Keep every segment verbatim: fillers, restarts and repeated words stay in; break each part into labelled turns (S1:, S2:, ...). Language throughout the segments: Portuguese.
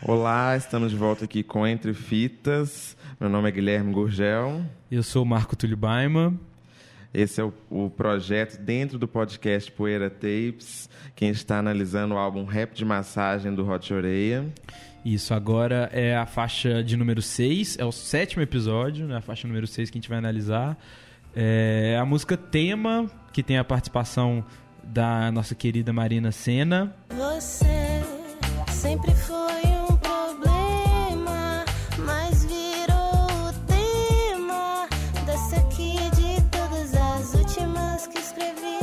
S1: Olá, estamos de volta aqui com Entre Fitas. Meu nome é Guilherme Gurgel.
S2: Eu sou o Marco Túlio Baima.
S1: Esse é o, o projeto dentro do podcast Poeira Tapes, que a gente está analisando o álbum Rap de Massagem do Hot Oreia.
S2: Isso, agora é a faixa de número seis, é o sétimo episódio, né? A faixa número seis que a gente vai analisar. É a música Tema, que tem a participação da nossa querida Marina Sena.
S3: Você sempre foi um problema, mas virou o tema dessa aqui de todas as últimas que escrevi.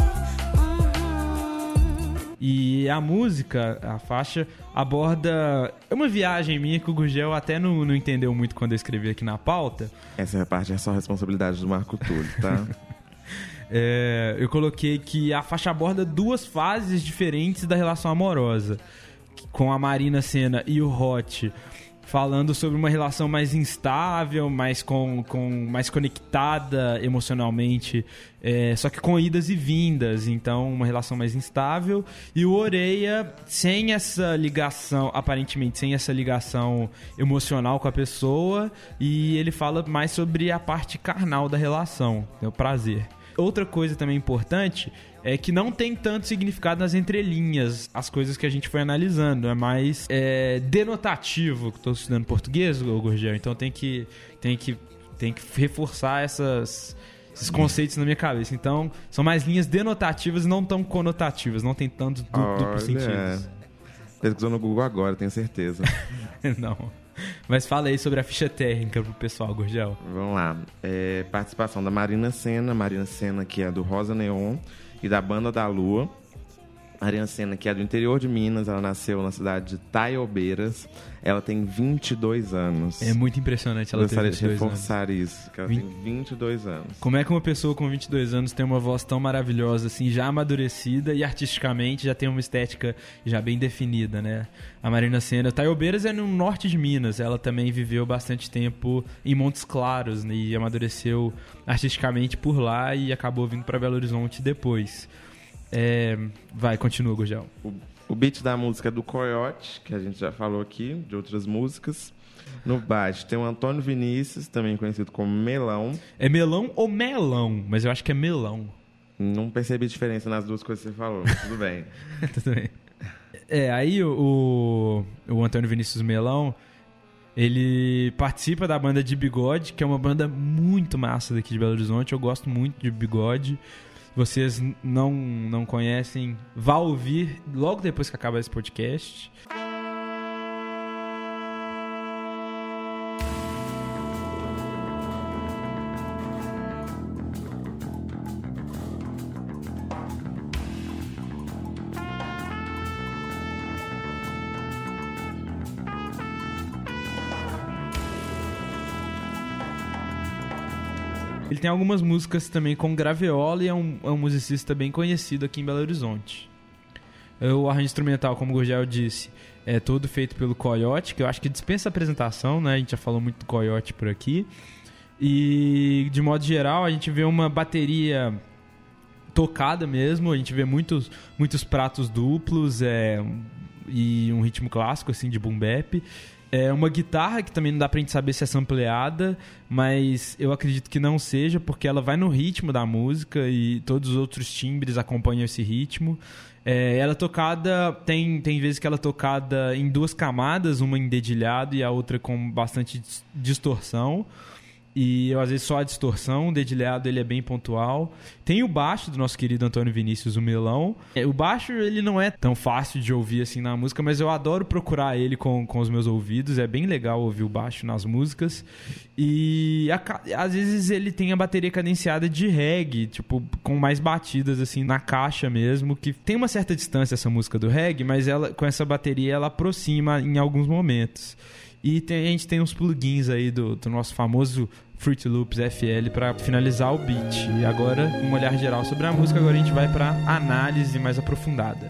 S3: Uhum.
S2: E a música, a faixa, aborda... É uma viagem minha que o Gurgel até não, não entendeu muito quando eu escrevi aqui na pauta.
S1: Essa parte é só responsabilidade do Marco Túlio, tá?
S2: É, eu coloquei que a faixa aborda duas fases diferentes da relação amorosa, com a Marina Sena e o Hot falando sobre uma relação mais instável, mais, com, com, mais conectada emocionalmente, é, só que com idas e vindas, então uma relação mais instável. E o Oreia sem essa ligação, aparentemente sem essa ligação emocional com a pessoa, e ele fala mais sobre a parte carnal da relação, é o prazer. Outra coisa também importante é que não tem tanto significado nas entrelinhas as coisas que a gente foi analisando. É mais é, denotativo. Estou estudando português, Gurgel, então tem que, tem que, tem que reforçar essas, esses conceitos na minha cabeça. Então, são mais linhas denotativas e não tão conotativas. Não tem tanto du-
S1: Olha,
S2: duplo sentido.
S1: Pesquisou no Google agora, tenho certeza.
S2: Não. Mas fala aí sobre a ficha técnica pro pessoal, Gurgel.
S1: Vamos lá. É, participação da Marina Sena. Marina Sena, que é do Rosa Neon e da Banda da Lua. Marina Sena, que é do interior de Minas. Ela nasceu na cidade de Taiobeiras. Ela tem vinte e dois anos.
S2: É muito impressionante ela ter
S1: Gostaria de
S2: vinte e dois anos.
S1: reforçar isso, que ela
S2: Vin-
S1: tem vinte e dois anos.
S2: Como é que uma pessoa com vinte e dois anos tem uma voz tão maravilhosa, assim, já amadurecida e artisticamente já tem uma estética já bem definida, né? A Marina Sena, Taiobeiras é no norte de Minas, ela também viveu bastante tempo em Montes Claros, né? E amadureceu artisticamente por lá e acabou vindo para Belo Horizonte depois. É... Vai, continua, Gurgel.
S1: O, o beat da música é do Coyote, que a gente já falou aqui, de outras músicas. No baixo tem o Antônio Vinícius, também conhecido como Melão.
S2: É melão ou melão? Mas eu acho que é melão.
S1: Não percebi diferença nas duas coisas que você falou, mas tudo bem.
S2: Tudo bem. É, aí o, o, o Antônio Vinícius Melão, ele participa da banda de Bigode, que é uma banda muito massa daqui de Belo Horizonte. Eu gosto muito de Bigode. Vocês não, não conhecem, vá ouvir logo depois que acabar esse podcast. Ele tem algumas músicas também com Graveola e é um, é um musicista bem conhecido aqui em Belo Horizonte. O arranjo instrumental, como o Gurgel disse, é todo feito pelo Coyote, que eu acho que dispensa apresentação, né? A gente já falou muito do Coyote por aqui. E, de modo geral, a gente vê uma bateria tocada mesmo, a gente vê muitos, muitos pratos duplos é, e um ritmo clássico, assim, de boom bap. É uma guitarra que também não dá pra gente saber se é sampleada, mas eu acredito que não seja, porque ela vai no ritmo da música e todos os outros timbres acompanham esse ritmo. É, ela é tocada, tem, tem vezes que ela é tocada em duas camadas, uma em dedilhado e a outra com bastante distorção. E às vezes só a distorção, o dedilhado ele é bem pontual. Tem o baixo do nosso querido Antônio Vinícius, o Melão. O baixo ele não é tão fácil de ouvir assim na música, mas eu adoro procurar ele com, com os meus ouvidos. É bem legal ouvir o baixo nas músicas. E a, às vezes ele tem a bateria cadenciada de reggae, tipo, com mais batidas assim na caixa mesmo, que tem uma certa distância essa música do reggae, mas ela, com essa bateria ela aproxima em alguns momentos. E tem, a gente tem uns plugins aí do, do nosso famoso Fruity Loops F L para finalizar o beat. E agora, um olhar geral sobre a música, agora a gente vai para análise mais aprofundada.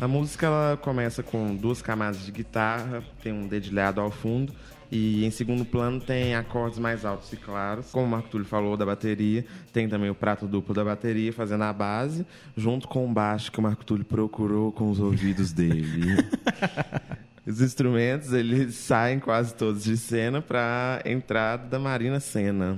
S1: A música ela começa com duas camadas de guitarra, tem um dedilhado ao fundo e em segundo plano tem acordes mais altos e claros. Como o Marco Túlio falou da bateria, tem também o prato duplo da bateria fazendo a base, junto com o baixo que o Marco Túlio procurou com os ouvidos dele. Os instrumentos eles saem quase todos de cena para a entrada da Marina Sena.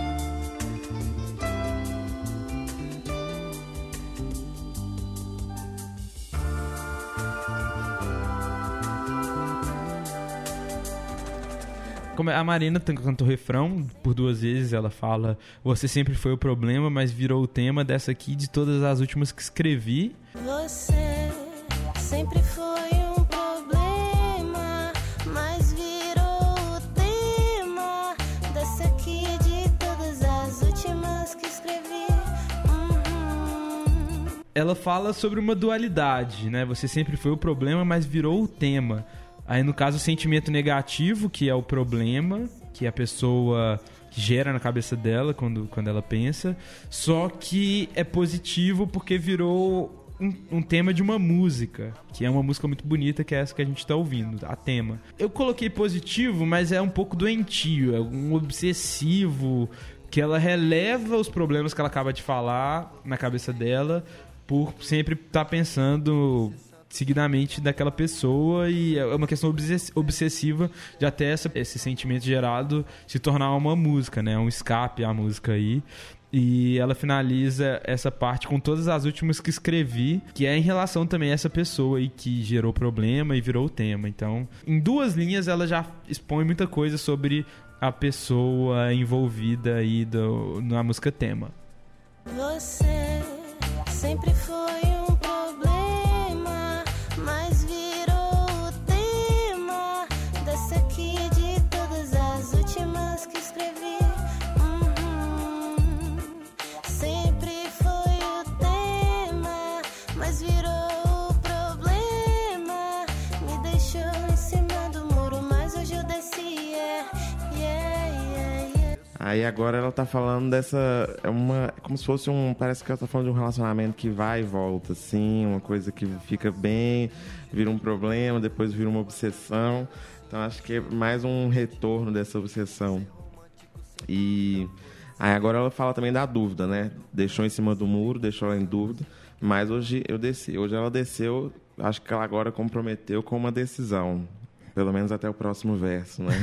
S2: A Marina canta o refrão por duas vezes, ela fala: você sempre foi o problema, mas virou o tema dessa aqui de todas as últimas que escrevi.
S3: Você sempre foi um problema, mas virou o tema dessa aqui de todas as últimas que escrevi. Uhum.
S2: Ela fala sobre uma dualidade, né? Você sempre foi o problema, mas virou o tema. Aí, no caso, o sentimento negativo, que é o problema, que a pessoa gera na cabeça dela quando, quando ela pensa, só que é positivo porque virou um, um tema de uma música, que é uma música muito bonita, que é essa que a gente tá ouvindo, a tema. Eu coloquei positivo, mas é um pouco doentio, é um obsessivo, que ela releva os problemas que ela acaba de falar na cabeça dela, por sempre estar tá pensando seguidamente daquela pessoa, e é uma questão obsessiva de até essa, esse sentimento gerado se tornar uma música, né? Um escape à música aí. E ela finaliza essa parte com todas as últimas que escrevi, que é em relação também a essa pessoa aí que gerou problema e virou o tema. Então, em duas linhas ela já expõe muita coisa sobre a pessoa envolvida aí do, na música tema.
S3: Você sempre foi um problema, mas virou o tema dessa aqui de todas as últimas que escrevi. Uhum. Sempre foi o tema, mas virou o problema. Me deixou em cima do muro, mas hoje eu desci. Yeah, yeah, yeah, yeah.
S1: Aí agora ela tá falando dessa... É uma, como se fosse um... Parece que ela tá falando de um relacionamento que vai e volta, assim. Uma coisa que fica bem, vira um problema, depois vira uma obsessão. Então acho que é mais um retorno dessa obsessão. E aí agora ela fala também da dúvida, né? Deixou em cima do muro, deixou ela em dúvida. Mas hoje eu desci. Hoje ela desceu, acho que ela agora comprometeu com uma decisão. Pelo menos até o próximo verso, né?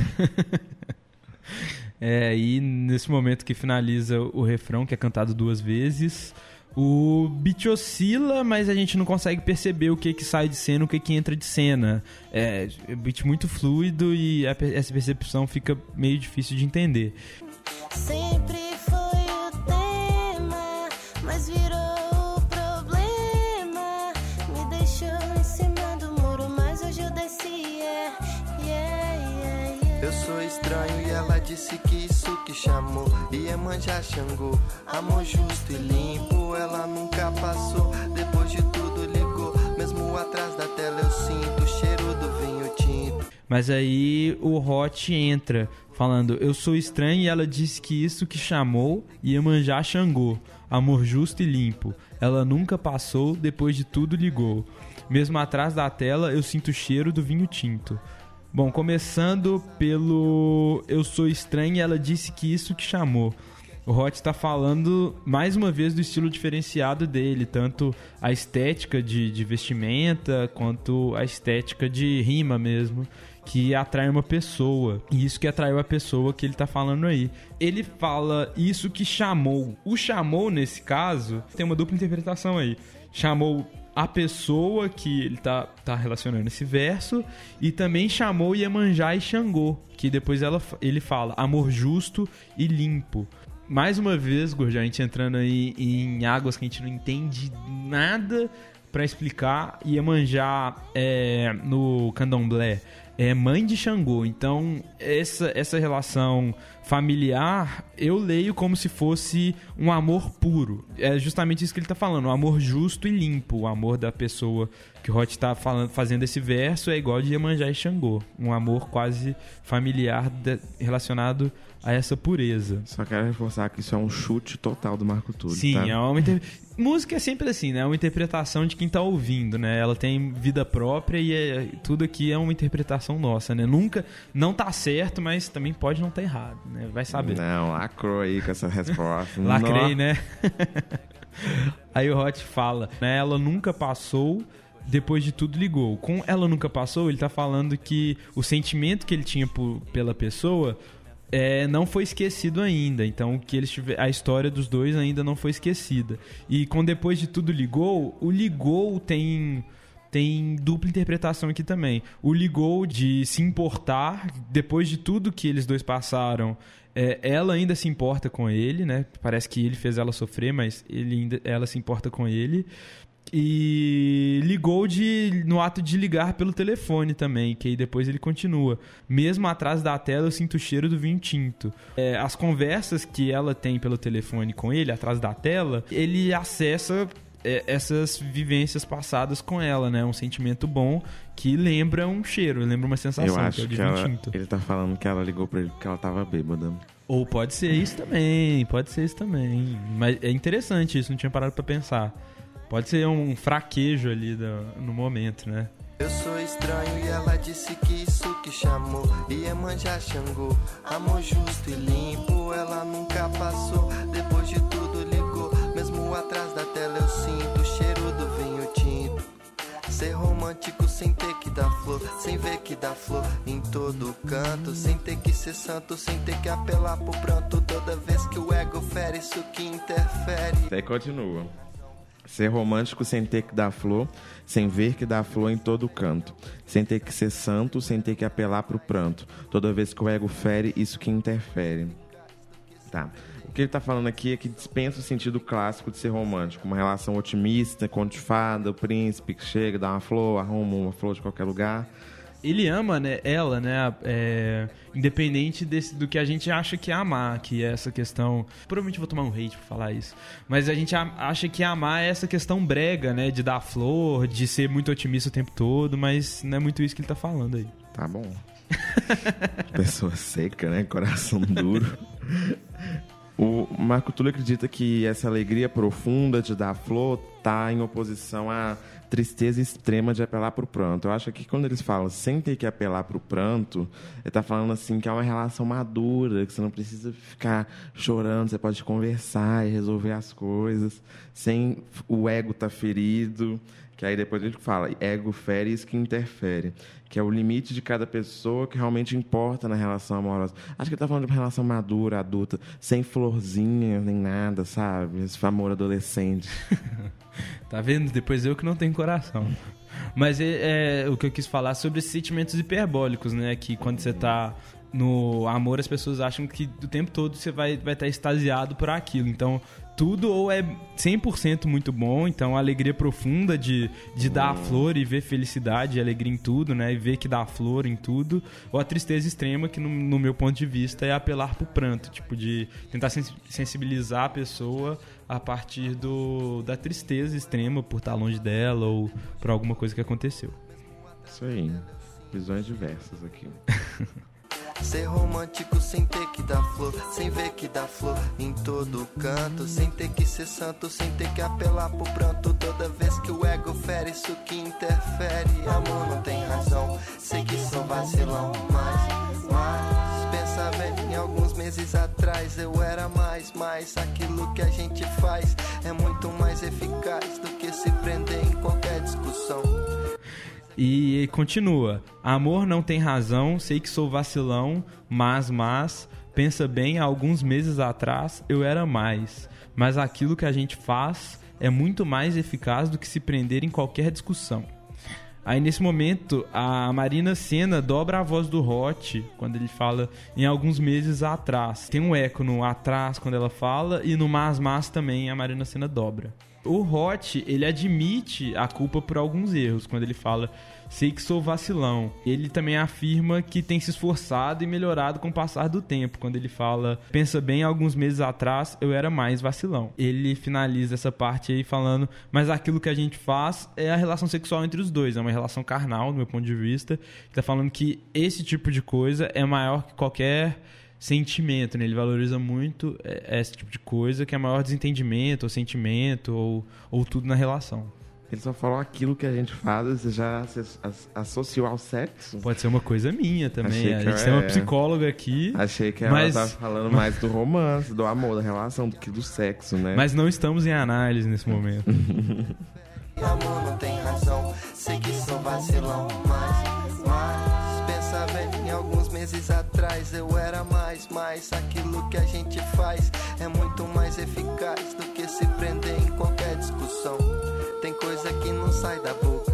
S2: É, e nesse momento que finaliza o refrão, que é cantado duas vezes, o beat oscila, mas a gente não consegue perceber o que que sai de cena, o que que entra de cena. É um beat muito fluido e a, essa percepção fica meio difícil de entender.
S3: Sempre foi o tema, mas virou o problema. Me deixou em cima do muro, mas hoje eu desci. Yeah, yeah, yeah, yeah.
S4: Eu sou estranho e ela disse que isso que chamou Iemanjá Xangô, amor justo e limpo. Ela nunca passou, depois de tudo ligou. Mesmo atrás da tela eu sinto o cheiro do vinho tinto.
S2: Mas aí o Hot entra falando: eu sou estranho e ela disse que isso que chamou Iemanjá Xangô, amor justo e limpo. Ela nunca passou, depois de tudo ligou. Mesmo atrás da tela eu sinto o cheiro do vinho tinto. Bom, começando pelo eu sou estranho e ela disse que isso que chamou. O Hot está falando mais uma vez do estilo diferenciado dele, tanto a estética de, de vestimenta quanto a estética de rima mesmo, que atrai uma pessoa. E isso que atraiu a pessoa que ele tá falando aí. Ele fala isso que chamou. O chamou, nesse caso, tem uma dupla interpretação aí. Chamou a pessoa que ele tá, tá relacionando esse verso, e também chamou Iemanjá e Xangô, que depois ela, ele fala amor justo e limpo. Mais uma vez, Gurgel, a gente entrando aí em águas que a gente não entende nada pra explicar. Iemanjá é, no candomblé é mãe de Xangô. Então, essa, essa relação familiar, eu leio como se fosse um amor puro. É justamente isso que ele está falando, um amor justo e limpo. O amor da pessoa que o Hot está fazendo esse verso é igual de Iemanjá e Xangô. Um amor quase familiar de, relacionado a essa pureza.
S1: Só quero reforçar que isso é um chute total do Marco Túlio.
S2: Sim,
S1: tá?
S2: é uma inter... música é sempre assim, né? É uma interpretação de quem tá ouvindo, né? Ela tem vida própria e é... tudo aqui é uma interpretação nossa, né? Nunca, não tá certo, mas também pode não estar tá errado, né? Vai saber.
S1: Não, lacrou aí com essa resposta.
S2: Lacrei, né? Aí o Hot fala, né? Ela nunca passou, depois de tudo ligou. Com ela nunca passou, ele tá falando que o sentimento que ele tinha por, pela pessoa... É, não foi esquecido ainda. Então que eles tiver, a história dos dois ainda não foi esquecida. E com depois de tudo ligou, o ligou tem, tem dupla interpretação aqui também. O ligou de se importar, depois de tudo que eles dois passaram, é, ela ainda se importa com ele, né? Parece que ele fez ela sofrer, mas ele ainda, ela se importa com ele. E ligou de, no ato de ligar pelo telefone também, que aí depois ele continua. Mesmo atrás da tela eu sinto o cheiro do vinho tinto. É, as conversas que ela tem pelo telefone com ele, atrás da tela, ele acessa é, essas vivências passadas com ela, né? Um sentimento bom que lembra um cheiro, lembra uma sensação.
S1: Eu acho
S2: que é o de
S1: que
S2: vinho
S1: ela,
S2: tinto.
S1: ele tá falando que ela ligou pra ele porque ela tava bêbada.
S2: Ou pode ser isso também, pode ser isso também. Mas é interessante isso, não tinha parado pra pensar. Pode ser um fraquejo ali do, no momento, né?
S4: Eu sou estranho e ela disse que isso que chamou Iemanjá Xangô, amor justo e limpo, ela nunca passou, depois de tudo ligou, mesmo atrás da tela eu sinto o cheiro do vinho tinto. Ser romântico sem ter que dar flor, sem ver que dá flor em todo canto, sem ter que ser santo, sem ter que apelar pro pranto, toda vez que o ego fere, isso que interfere.
S1: Aí continua. Ser romântico sem ter que dar flor, sem ver que dá flor em todo canto. Sem ter que ser santo, sem ter que apelar pro pranto. Toda vez que o ego fere, isso que interfere. Tá. O que ele tá falando aqui é que dispensa o sentido clássico de ser romântico. Uma relação otimista, conto de fada, o príncipe que chega, dá uma flor, arruma uma flor de qualquer lugar.
S2: Ele ama, né, ela, né, é, independente desse, do que a gente acha que é amar, que é essa questão... Provavelmente vou tomar um hate por falar isso. Mas a gente acha que amar é essa questão brega, né, de dar flor, de ser muito otimista o tempo todo, mas não é muito isso que ele tá falando aí.
S1: Tá bom. Pessoa seca, né, coração duro. O Marco Túlio acredita que essa alegria profunda de dar flor tá em oposição à tristeza extrema de apelar pro pranto. Eu acho que quando eles falam sem ter que apelar pro pranto, ele tá falando assim que é uma relação madura, que você não precisa ficar chorando, você pode conversar e resolver as coisas, sem o ego tá ferido, que aí depois a gente fala, ego fere, isso que interfere, que é o limite de cada pessoa que realmente importa na relação amorosa. Acho que ele tá falando de uma relação madura, adulta, sem florzinha, nem nada, sabe? Esse amor adolescente.
S2: Tá vendo? Depois eu que não tenho coração. Mas é, é o que eu quis falar sobre esses sentimentos hiperbólicos, né? Que quando você tá no amor, as pessoas acham que o tempo todo você vai vai estar extasiado por aquilo. Então, tudo ou é cem por cento muito bom, então a alegria profunda de, de dar a flor e ver felicidade e alegria em tudo, né? E ver que dá a flor em tudo. Ou a tristeza extrema, que no, no meu ponto de vista é apelar pro pranto, tipo de tentar sensibilizar a pessoa a partir do, da tristeza extrema por estar longe dela ou por alguma coisa que aconteceu.
S1: Isso aí. Visões diversas aqui.
S4: Ser romântico sem ter que dar flor, sem ver que dá flor em todo canto, sem ter que ser santo, sem ter que apelar pro pranto, toda vez que o ego fere, isso que interfere. Amor não tem razão, sei que sou vacilão, mas, mas pensa bem, em alguns meses atrás eu era mais, mais aquilo que a gente faz é muito mais eficaz do que se prender em qualquer discussão.
S2: E continua. Amor não tem razão, sei que sou vacilão, mas, mas, pensa bem, há alguns meses atrás eu era mais. Mas aquilo que a gente faz é muito mais eficaz do que se prender em qualquer discussão. Aí nesse momento a Marina Sena dobra a voz do Hot quando ele fala em alguns meses atrás. Tem um eco no atrás quando ela fala e no mas, mas também a Marina Sena dobra. O Hot, ele admite a culpa por alguns erros, quando ele fala, sei que sou vacilão. Ele também afirma que tem se esforçado e melhorado com o passar do tempo, quando ele fala, pensa bem, alguns meses atrás eu era mais vacilão. Ele finaliza essa parte aí falando, mas aquilo que a gente faz é a relação sexual entre os dois, é uma relação carnal, do meu ponto de vista, que tá falando que esse tipo de coisa é maior que qualquer sentimento, né? Ele valoriza muito esse tipo de coisa, que é maior desentendimento, ou sentimento, ou, ou tudo na relação.
S1: Ele só falou aquilo que a gente faz, você já associou ao sexo?
S2: Pode ser uma coisa minha também.
S1: Achei
S2: a
S1: que
S2: gente
S1: eu,
S2: tem uma
S1: é...
S2: psicóloga aqui.
S1: Achei que
S2: mas...
S1: ela estava falando mais do romance, do amor, da relação, do que do sexo, né?
S2: Mas não estamos em análise nesse momento.
S4: Amor não tem razão, sei que sou vacilão, mas, mas pensa bem, em alguns meses atrás eu era mais, mas aquilo que a gente faz é muito mais eficaz do que se prender em qualquer discussão. Tem coisa que não sai da boca,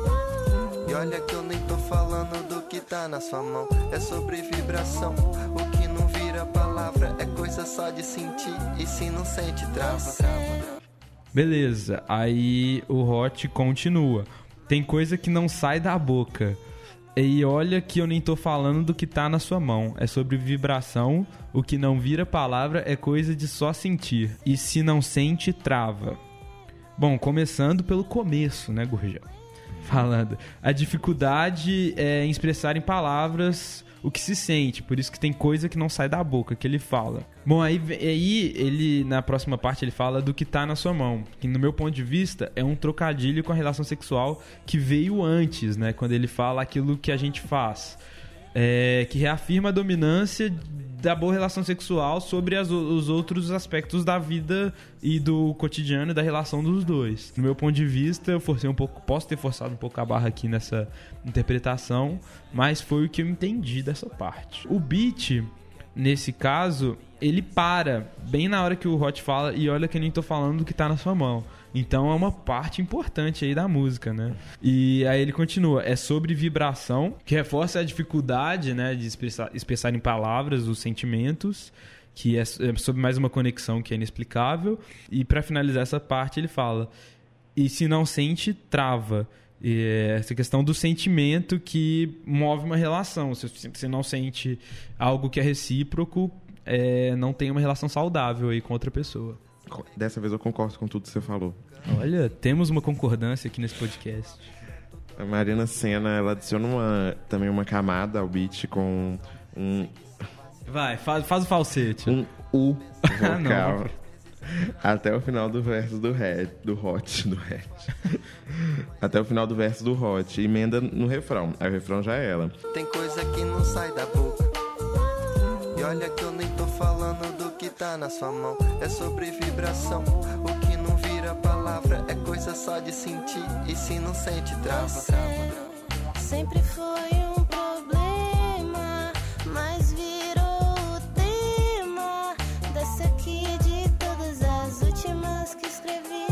S4: e olha que eu nem tô falando do que tá na sua mão, é sobre vibração, o que não vira palavra é coisa só de sentir, e se não sente trava, trava.
S2: Beleza, aí o Hot continua. Tem coisa que não sai da boca. E olha que eu nem tô falando do que tá na sua mão. É sobre vibração. O que não vira palavra é coisa de só sentir. E se não sente, trava. Bom, começando pelo começo, né, Gurgel? Falando. A dificuldade é em expressar em palavras o que se sente, por isso que tem coisa que não sai da boca, que ele fala. Bom, aí, aí ele, na próxima parte, ele fala do que tá na sua mão, que no meu ponto de vista é um trocadilho com a relação sexual que veio antes, né, quando ele fala aquilo que a gente faz, é, que reafirma a dominância da boa relação sexual sobre as, os outros aspectos da vida e do cotidiano e da relação dos dois. No meu ponto de vista, eu forcei um pouco, posso ter forçado um pouco a barra aqui nessa interpretação, mas foi o que eu entendi dessa parte. O beat, nesse caso, ele para bem na hora que o Hot fala e olha que eu nem tô falando do que tá na sua mão. Então é uma parte importante aí da música, né? E aí ele continua, é sobre vibração, que reforça a dificuldade, né, de expressar, expressar em palavras os sentimentos, que é sobre mais uma conexão que é inexplicável. E para finalizar essa parte ele fala, e se não sente, trava. E essa questão do sentimento que move uma relação. Se você não sente algo que é recíproco, é, não tem uma relação saudável aí com outra pessoa.
S1: Dessa vez eu concordo com tudo que você falou.
S2: Olha, temos uma concordância aqui nesse podcast.
S1: A Marina Sena, ela adiciona uma, também uma camada ao beat com um...
S2: Vai, faz, faz o falsete.
S1: Um U vocal.
S2: Não.
S1: Até o final do verso do Red, do Hot, do Red. Até o final do verso do Hot. Emenda no refrão. Aí o refrão já é ela.
S4: Tem coisa que não sai da boca, e olha que eu nem tô falando do que tá na sua mão. É sobre vibração, o que não vira palavra é coisa só de sentir, e se não sente, trava, trava.
S3: Sempre foi um problema, mas virou o tema dessa aqui de todas as últimas que escrevi.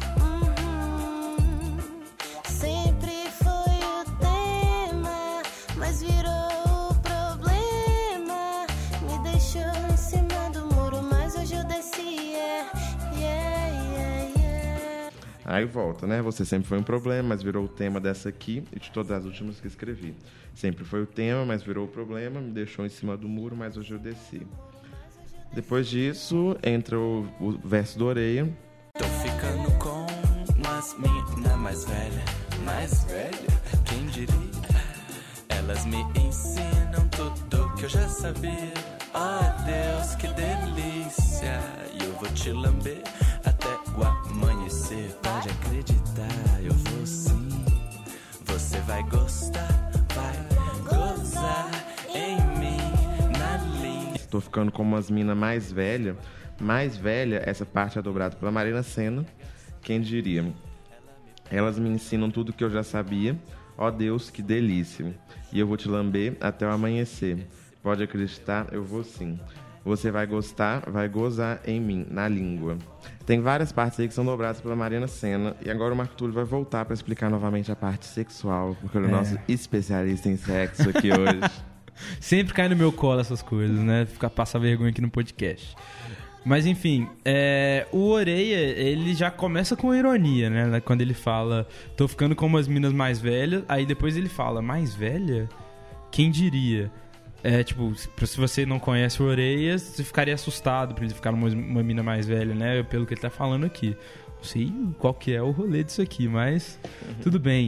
S3: Uhum. Sempre foi o tema, mas virou o problema. Me deixou em cima do muro, mas hoje eu desci. Yeah, yeah, yeah, yeah.
S1: Aí volta, né? Você sempre foi um problema, mas virou o tema dessa aqui e de todas as últimas que escrevi. Sempre foi o tema, mas virou o problema, me deixou em cima do muro, mas hoje eu desci. Depois disso, entra o, o verso do Orelha.
S5: Tô ficando com umas mina mais velha, mais velha, quem diria? Elas me ensinam tudo que eu já sabia. Oh Deus, que delícia! E eu vou te lamber até o amanhecer. Pode acreditar, eu vou sim. Você vai gostar, vai gozar em mim, na linha.
S1: Tô ficando com umas minas mais velha. Mais velha, essa parte é dobrada pela Marina Sena. Quem diria? Elas me ensinam tudo que eu já sabia. Ó Deus, que delícia. E eu vou te lamber até o amanhecer. Pode acreditar, eu vou sim. Você vai gostar, vai gozar em mim, na língua. Tem várias partes aí que são dobradas pela Marina Sena. E agora o Marco Túlio vai voltar para explicar novamente a parte sexual, porque ele é o nosso especialista em sexo aqui hoje.
S2: Sempre cai no meu colo essas coisas, né? Ficar passar vergonha aqui no podcast. Mas enfim, é, o Oreia, ele já começa com ironia, né? Quando ele fala, tô ficando com umas minas mais velhas, aí depois ele fala, mais velha? Quem diria? É, tipo, se você não conhece o Oreia, você ficaria assustado por ele ficar uma, uma mina mais velha, né? Pelo que ele tá falando aqui. Não sei qual que é o rolê disso aqui, mas uhum. tudo bem.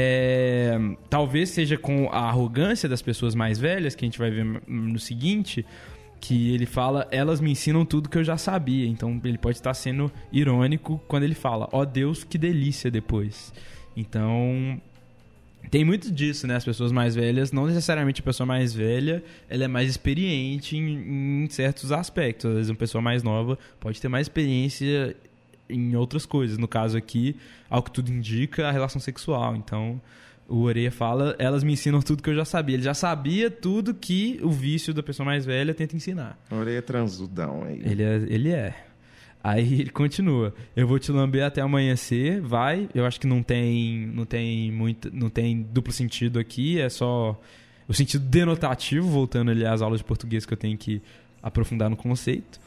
S2: É, talvez seja com a arrogância das pessoas mais velhas, que a gente vai ver no seguinte, que ele fala, elas me ensinam tudo que eu já sabia. Então ele pode estar sendo irônico quando ele fala, ó Deus, que delícia depois. Então tem muito disso, né? As pessoas mais velhas, não necessariamente a pessoa mais velha, ela é mais experiente em, em certos aspectos. Às vezes uma pessoa mais nova pode ter mais experiência em outras coisas. No caso aqui, ao que tudo indica, a relação sexual. Então, o Oreia fala, elas me ensinam tudo que eu já sabia. Ele já sabia tudo que o vício da pessoa mais velha tenta ensinar.
S1: O Oreia é transudão aí.
S2: Ele é, ele é. Aí ele continua. Eu vou te lamber até amanhecer, vai. Eu acho que não tem, não tem muito, não tem duplo sentido aqui, é só o sentido denotativo, voltando ali às aulas de português que eu tenho que aprofundar no conceito.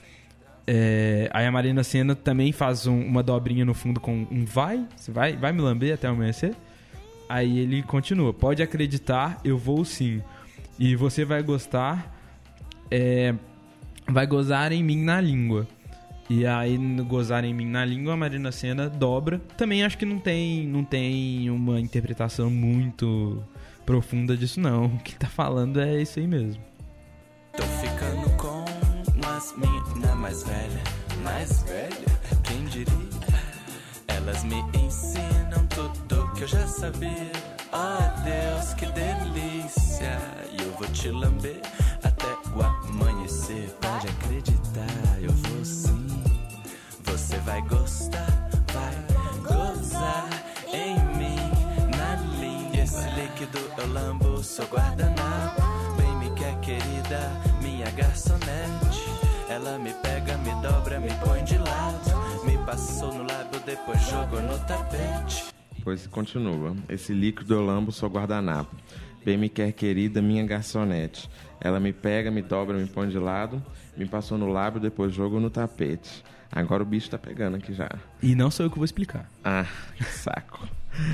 S2: É, aí a Marina Sena também faz um, uma dobrinha no fundo com um vai, você vai, vai me lamber até amanhecer? Aí ele continua, pode acreditar, eu vou sim. E você vai gostar, é, vai gozar em mim na língua. E aí no gozar em mim na língua, a Marina Sena dobra. Também acho que não tem, não tem uma interpretação muito profunda disso não. O que tá falando é isso aí mesmo.
S5: Tô ficando com umas mina mais velha, mais velha, quem diria? Elas me ensinam tudo que eu já sabia. Oh Deus, que delícia! E eu vou te lamber até o amanhecer. Pode acreditar, eu vou sim. Você vai gostar, vai gozar em mim, na língua. Esse líquido eu lambo, sou guardanapo. Bem me quer, querida, minha garçonete. Ela me pega, me dobra, me põe de lado. Me passou no lábio, depois jogou no tapete.
S1: Pois continua. Esse líquido eu lambo, sou guardanapo. Bem me quer, querida, minha garçonete. Ela me pega, me dobra, me põe de lado. Me passou no lábio, depois jogou no tapete. Agora o bicho tá pegando aqui já.
S2: E não sou eu que vou explicar.
S1: Ah, que saco.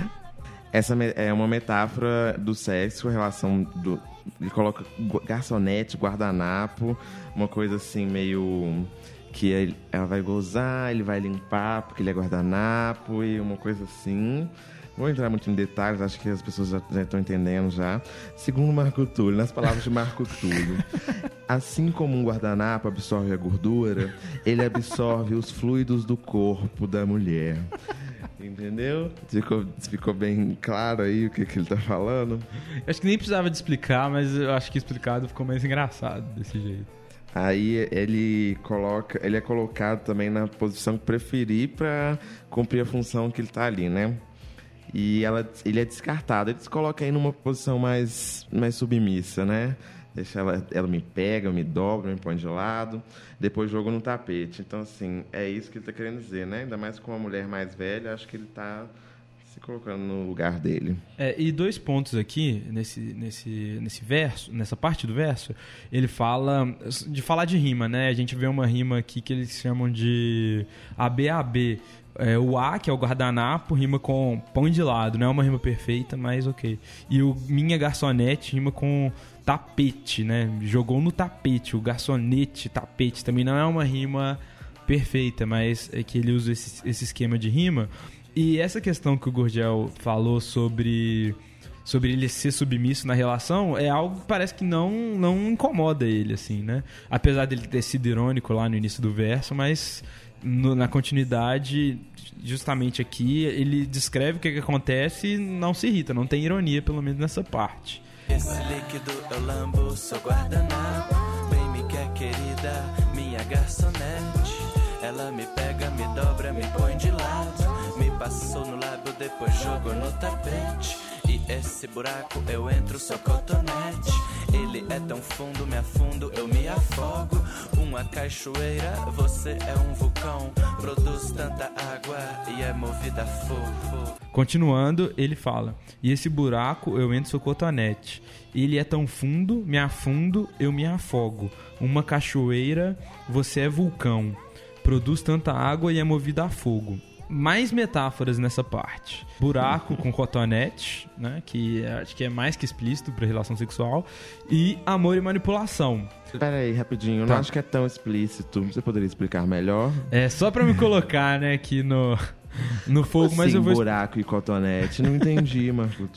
S1: Essa é uma metáfora do sexo, a relação do... Ele coloca garçonete, guardanapo, uma coisa assim meio... Que ele, ela vai gozar, ele vai limpar porque ele é guardanapo e uma coisa assim. Não vou entrar muito em detalhes, acho que as pessoas já, já estão entendendo já. Segundo Marco Túlio, nas palavras de Marco Túlio, assim como um guardanapo absorve a gordura, ele absorve os fluidos do corpo da mulher. Entendeu? Ficou, ficou bem claro aí o que, que ele tá falando?
S2: Acho que nem precisava de explicar, mas eu acho que explicado ficou mais engraçado desse jeito.
S1: Aí ele coloca, ele é colocado também na posição que preferir para cumprir a função que ele tá ali, né? E ela, ele é descartado. Eles colocam aí numa posição mais, mais submissa, né? Deixa ela, ela me pega, me dobra, me põe de lado, depois joga no tapete. Então, assim, é isso que ele tá querendo dizer, né? Ainda mais com uma mulher mais velha, acho que ele tá se colocando no lugar dele.
S2: É, e dois pontos aqui, nesse, nesse, nesse verso, nessa parte do verso, ele fala de falar de rima, né? A gente vê uma rima aqui que eles chamam de A B A B. É, o A, que é o guardanapo, rima com pão de lado. Não é uma rima perfeita, mas ok. E o minha garçonete rima com tapete, né? Jogou no tapete. O garçonete, tapete, também não é uma rima perfeita, mas é que ele usa esse, esse esquema de rima. E essa questão que o Gurgel falou sobre, sobre ele ser submisso na relação é algo que parece que não, não incomoda ele, assim, né? Apesar dele ter sido irônico lá no início do verso, mas no, na continuidade, justamente aqui, ele descreve o que, que acontece e não se irrita, não tem ironia, pelo menos nessa parte.
S5: Esse líquido eu lambo, sou guardanapo. Bem me quer, querida, minha garçonete. Ela me pega, me dobra, me põe de lado. Me passou no lábio, depois jogou no tapete. E esse buraco eu entro, sou cotonete. Ele é tão fundo, me afundo, eu me afogo. Um uma cachoeira, você é um vulcão. Produz tanta água e é movida a fogo.
S2: Continuando, ele fala: e esse buraco eu entro sou cotonete. Ele é tão fundo, me afundo, eu me afogo. Uma cachoeira, você é vulcão. Produz tanta água e é movida a fogo. Mais metáforas nessa parte. Buraco com cotonete, né, que acho que é mais que explícito para relação sexual. E amor e manipulação.
S1: Pera aí, rapidinho. Eu
S2: Tá.
S1: não acho que é tão explícito. Você poderia explicar melhor?
S2: É só para me colocar, né, aqui no, no fogo, mas
S1: assim,
S2: eu vou...
S1: buraco e cotonete. Não entendi, Marco.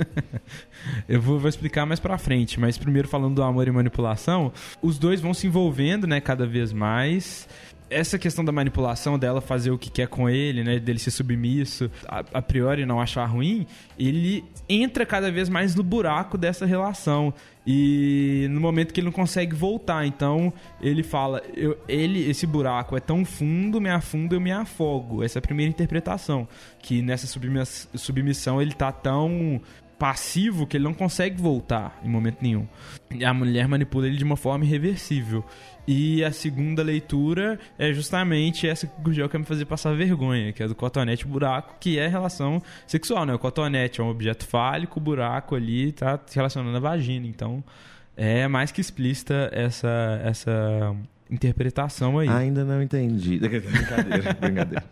S2: Eu vou, vou explicar mais pra frente, mas primeiro falando do amor e manipulação, os dois vão se envolvendo, né, cada vez mais. Essa questão da manipulação, dela fazer o que quer com ele, né, dele ser submisso, a, a priori não achar ruim, ele entra cada vez mais no buraco dessa relação. E no momento que ele não consegue voltar, então ele fala, eu, ele, esse buraco é tão fundo, me afundo, eu me afogo. Essa é a primeira interpretação, que nessa submiss- submissão ele tá tão passivo que ele não consegue voltar em momento nenhum. E a mulher manipula ele de uma forma irreversível. E a segunda leitura é justamente essa que o Gurgel quer me fazer passar vergonha, que é do cotonete e buraco, que é relação sexual, né? O cotonete é um objeto fálico, o buraco ali tá se relacionando à vagina. Então, é mais que explícita essa, essa interpretação aí.
S1: Ainda não entendi. Brincadeira, brincadeira.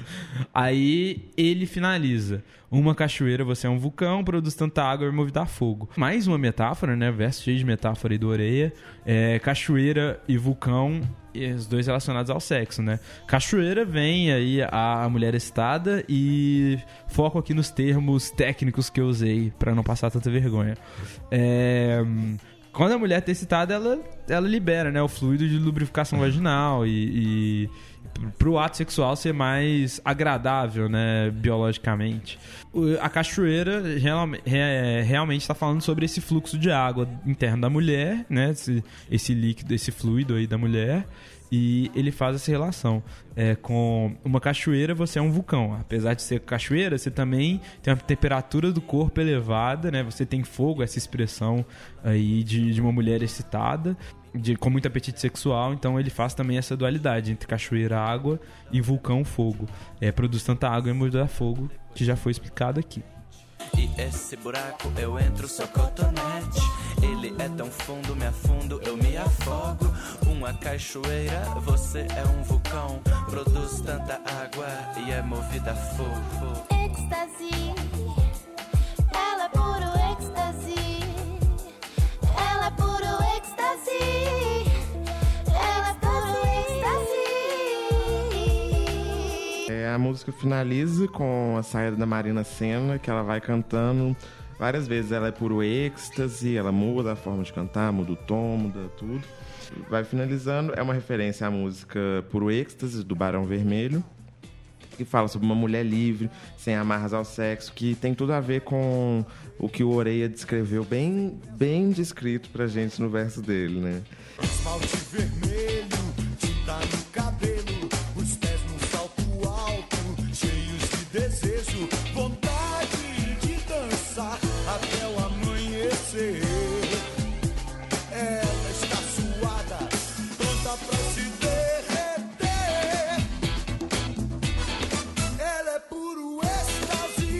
S2: Aí ele finaliza: uma cachoeira, você é um vulcão, produz tanta água e é movida a fogo. Mais uma metáfora, né? Verso cheio de metáfora aí do Oreia. É, cachoeira e vulcão, e os dois relacionados ao sexo, né? Cachoeira vem aí a mulher excitada, e foco aqui nos termos técnicos que eu usei pra não passar tanta vergonha. É... Quando a mulher está excitada, ela, ela libera, né, o fluido de lubrificação vaginal e, e para o ato sexual ser mais agradável, né, biologicamente. O, a cachoeira real, é, realmente está falando sobre esse fluxo de água interno da mulher, né, esse, esse líquido, esse fluido aí da mulher. E ele faz essa relação. É, com uma cachoeira, você é um vulcão. Apesar de ser cachoeira, você também tem uma temperatura do corpo elevada, né? Você tem fogo, essa expressão aí de, de uma mulher excitada, de, com muito apetite sexual. Então ele faz também essa dualidade entre cachoeira, água, e vulcão, fogo. É, produz tanta água e muda fogo, que já foi explicado aqui.
S5: E esse buraco eu entro, sou cotonete. Ele é tão fundo, me afundo, eu me afogo. Uma cachoeira, você é um vulcão. Produz tanta água e é movida a fogo.
S3: Êxtase, ela é puro êxtase. Ela é puro êxtase. Ela é puro êxtase.
S1: É, a música finaliza com a saída da Marina Sena, que ela vai cantando várias vezes. Ela é puro êxtase, ela muda a forma de cantar, muda o tom, muda tudo. Vai finalizando, é uma referência à música Puro Êxtase, do Barão Vermelho, que fala sobre uma mulher livre, sem amarras ao sexo, que tem tudo a ver com o que o Oreia descreveu bem, bem descrito pra gente no verso dele, né?
S6: Esmalte vermelho, tinta no cabelo, os pés num salto alto, cheios de desejo, vontade de dançar até o amanhecer. Ela está suada, pronta pra se derreter. Ela é puro êxtase,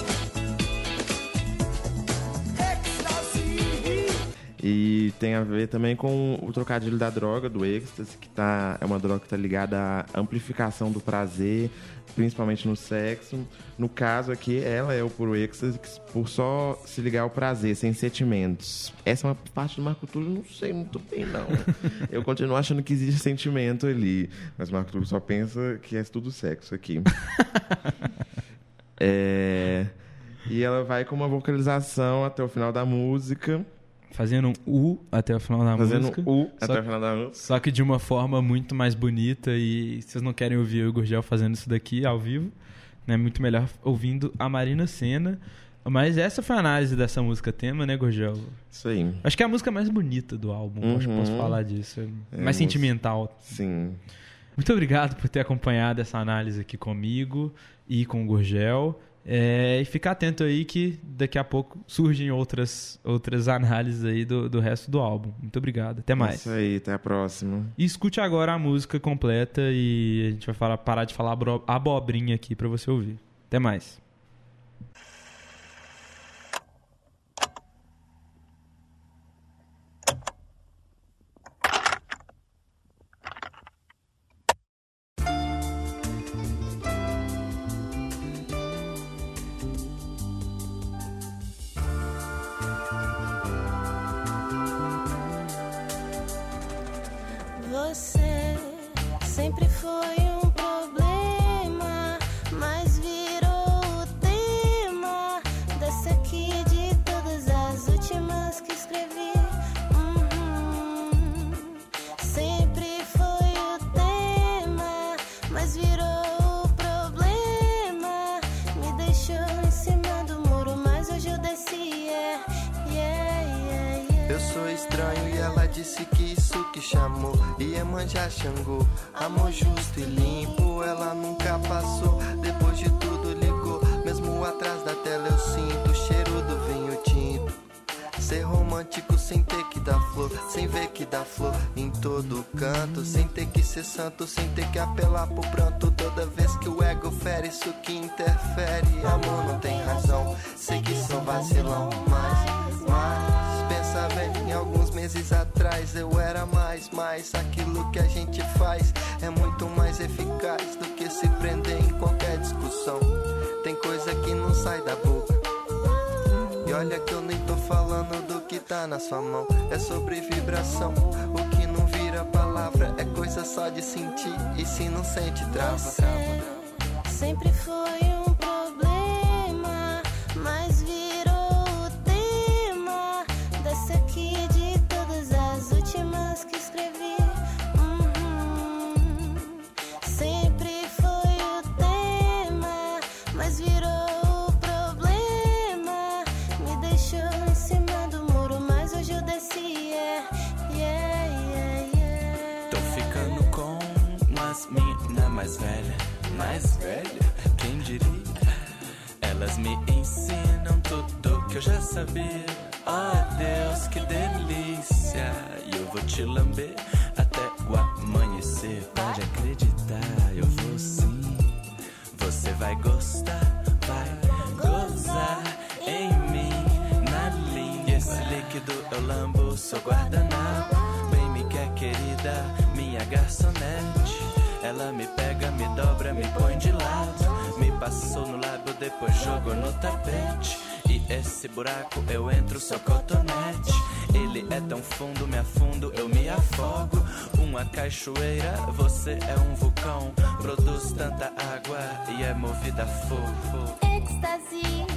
S6: êxtase.
S1: E tem a ver também com o trocadilho da droga, do êxtase, que tá, é uma droga que está ligada à amplificação do prazer, principalmente no sexo. No caso aqui, ela é o puro êxtase por só se ligar ao prazer, sem sentimentos. Essa é uma parte do Marco Túlio, não sei muito bem, não. Eu continuo achando que existe sentimento ali, mas o Marco Túlio só pensa que é tudo sexo aqui. É... E ela vai com uma vocalização até o final da música.
S2: Fazendo um U até o final da
S1: Fazendo
S2: música.
S1: U
S2: Só
S1: até
S2: que-
S1: o final da música.
S2: Só que de uma forma muito mais bonita. E vocês não querem ouvir o Gurgel fazendo isso daqui ao vivo, né? Muito melhor ouvindo a Marina Sena. Mas essa foi a análise dessa música tema, né, Gurgel?
S1: Isso aí.
S2: Acho que é a música mais bonita do álbum. Acho que
S1: Uhum.
S2: posso falar disso. É
S1: É,
S2: mais
S1: música-
S2: sentimental.
S1: Sim.
S2: Muito obrigado por ter acompanhado essa análise aqui comigo e com o Gurgel. É, e fica atento aí que daqui a pouco surgem outras, outras análises aí do, do resto do álbum. Muito obrigado. Até mais.
S1: Isso aí, até a próxima.
S2: E escute agora a música completa e a gente vai falar, parar de falar abro- abobrinha aqui pra você ouvir. Até mais.
S3: Você sempre foi um problema, mas virou o tema dessa aqui de todas as últimas que escrevi. Uhum. Sempre foi o tema, mas virou o problema. Me deixou em cima do muro, mas hoje eu desci. Yeah, yeah, yeah, yeah.
S4: Eu sou estranho e ela disse que isso que chamou Iemanjá Xangô, amor justo e limpo, ela nunca passou. Depois de tudo ligou, mesmo atrás da tela eu sinto o cheiro do vinho tinto. Ser romântico sem ter que dar flor, sem ver que dá flor em todo canto, sem ter que ser santo, sem ter que apelar pro pranto. Toda vez que o ego fere, isso que interfere. Amor não tem razão, sei que sou vacilão, mas, mas pensa bem, em alguns meses atrás eu era mais, mas aquilo que a gente faz é muito mais eficaz do que se prender em qualquer discussão. Tem coisa que não sai da boca, e olha que eu nem tô falando do que tá na sua mão. É sobre vibração, o que não vira palavra é coisa só de sentir, e se não sente, trava,
S3: Você
S4: trava.
S3: sempre foi um problema, mas virou o tema dessa aqui de todas as últimas que escrevi. Uhum. Sempre foi o tema, mas virou o problema. Me deixou em cima do muro, mas hoje eu desci. Yeah, yeah, yeah, yeah.
S5: Tô ficando com umas mina mais velha, mais velha, quem diria? Elas me ensinam tudo que eu já sabia. Oh Deus, que delícia! E eu vou te lamber até o amanhecer. Pode acreditar, eu vou sim. Você vai gostar, vai gozar em mim, na linha. Esse líquido eu lambo, sou guardanapo. Bem me quer, querida, minha garçonete. Ela me pega, me dobra, me põe de lado, me passou no lábio, depois jogou no tapete. E esse buraco eu entro, seu cotonete. Ele é tão fundo, me afundo, eu me afogo. Uma cachoeira, você é um vulcão. Produz tanta água e é movida a fogo.
S3: Êxtase.